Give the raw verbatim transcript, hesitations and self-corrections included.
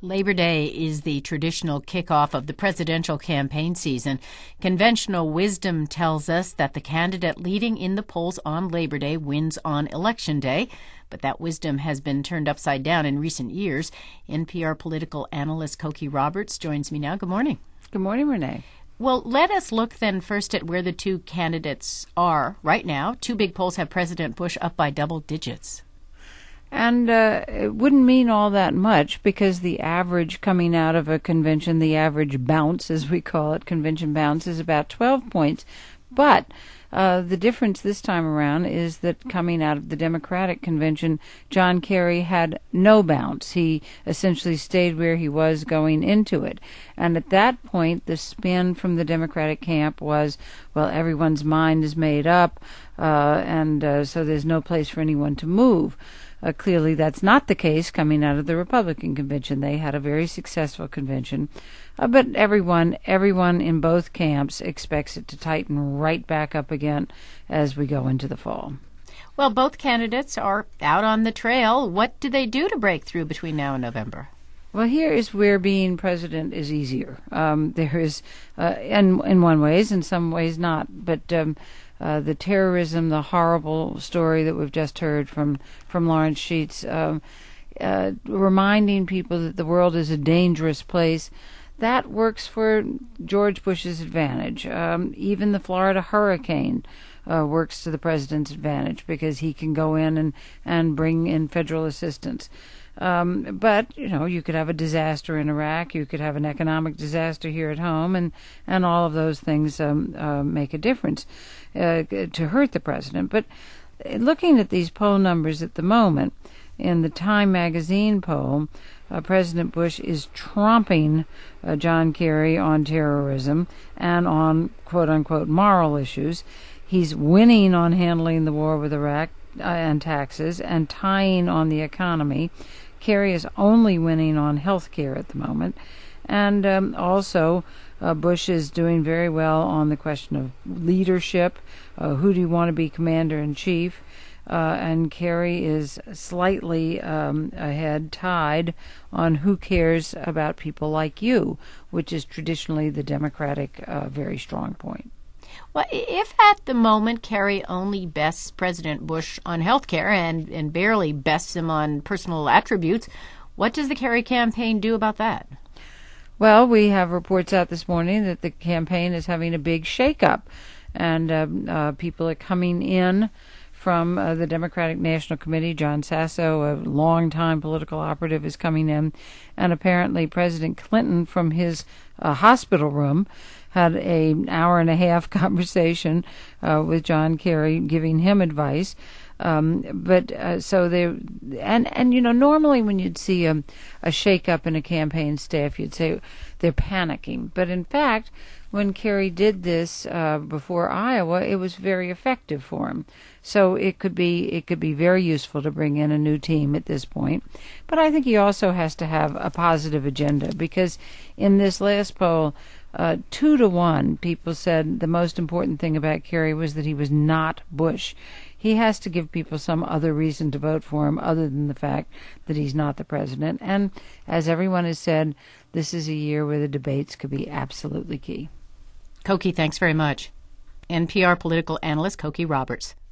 Labor Day is the traditional kickoff of the presidential campaign season. Conventional wisdom tells us that the candidate leading in the polls on Labor Day wins on Election Day, but that wisdom has been turned upside down in recent years. N P R political analyst Cokie Roberts joins me now. Good morning. Good morning, Renee. Well, let us look then first at where the two candidates are right now. Two big polls have President Bush up by double digits. And uh, it wouldn't mean all that much because the average coming out of a convention, the average bounce, as we call it, convention bounce, is about twelve points. But uh, the difference this time around is that coming out of the Democratic convention, John Kerry had no bounce. He essentially stayed where he was going into it. And at that point, the spin from the Democratic camp was, well, everyone's mind is made up, uh, and uh, so there's no place for anyone to move. Uh, clearly, that's not the case coming out of the Republican convention. They had a very successful convention. Uh, but everyone, everyone in both camps expects it to tighten right back up again as we go into the fall. Well, both candidates are out on the trail. What do they do to break through between now and November? Well, here is where being president is easier. Um, there is, uh, in, in one ways, in some ways not. But um, uh, the terrorism, the horrible story that we've just heard from, from Lawrence Sheets, um, uh, reminding people that the world is a dangerous place, that works for George Bush's advantage. Um, even the Florida hurricane uh, works to the president's advantage because he can go in and, and bring in federal assistance. Um, but, you know, you could have a disaster in Iraq, you could have an economic disaster here at home, and, and all of those things um, uh, make a difference uh, to hurt the president. But looking at these poll numbers at the moment, in the Time magazine poll, uh, President Bush is trumping uh, John Kerry on terrorism and on quote-unquote moral issues. He's winning on handling the war with Iraq uh, and taxes, and tying on the economy. Kerry is only winning on health care at the moment. And um, also, uh, Bush is doing very well on the question of leadership. Uh, who do you want to be commander-in-chief? Uh, and Kerry is slightly um, ahead, tied on who cares about people like you, which is traditionally the Democratic uh, very strong point. Well, if at the moment Kerry only bests President Bush on health care and, and barely bests him on personal attributes, what does the Kerry campaign do about that? Well, we have reports out this morning that the campaign is having a big shakeup, and uh, uh, people are coming in from uh, the Democratic National Committee. John Sasso, a longtime political operative, is coming in, and apparently President Clinton, from his uh, hospital room, had a, an hour and a half conversation uh, with John Kerry, giving him advice. Um, but uh, so they, and and you know, normally when you'd see a, a shake-up in a campaign staff, you'd say they're panicking. But in fact, when Kerry did this uh, before Iowa, it was very effective for him. So it could be it could be very useful to bring in a new team at this point. But I think he also has to have a positive agenda, because in this last poll, uh, two to one, people said the most important thing about Kerry was that he was not Bush. He has to give people some other reason to vote for him other than the fact that he's not the president. And as everyone has said, this is a year where the debates could be absolutely key. Cokie, thanks very much. N P R political analyst Cokie Roberts.